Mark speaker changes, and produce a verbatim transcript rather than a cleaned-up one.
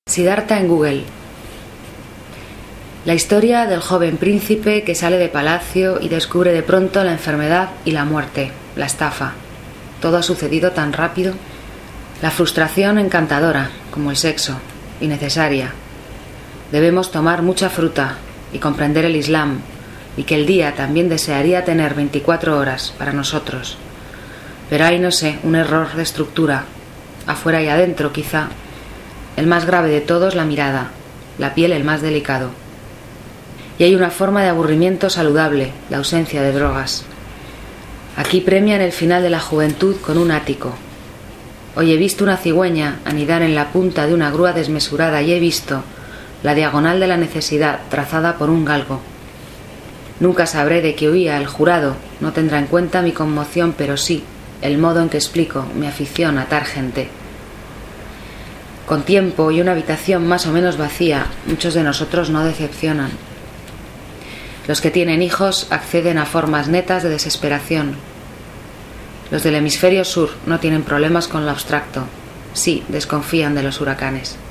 Speaker 1: Siddhartha en Google. La historia del joven príncipe que sale de palacio y descubre de pronto la enfermedad y la muerte, la estafa. Todo ha sucedido tan rápido. La frustración encantadora, como el sexo, innecesaria. Debemos tomar mucha fruta y comprender el Islam, y que el día también desearía tener veinticuatro horas para nosotros. Pero hay, no sé, un error de estructura, afuera y adentro quizá. El más grave de todos, la mirada, la piel el más delicado. Y hay una forma de aburrimiento saludable, la ausencia de drogas. Aquí premian el final de la juventud con un ático. Hoy he visto una cigüeña anidar en la punta de una grúa desmesurada y he visto la diagonal de la necesidad trazada por un galgo. Nunca sabré de qué huía el jurado, no tendrá en cuenta mi conmoción, pero sí el modo en que explico mi afición a atar gente. Con tiempo y una habitación más o menos vacía, muchos de nosotros no decepcionan. Los que tienen hijos acceden a formas netas de desesperación. Los del hemisferio sur no tienen problemas con lo abstracto, sí desconfían de los huracanes.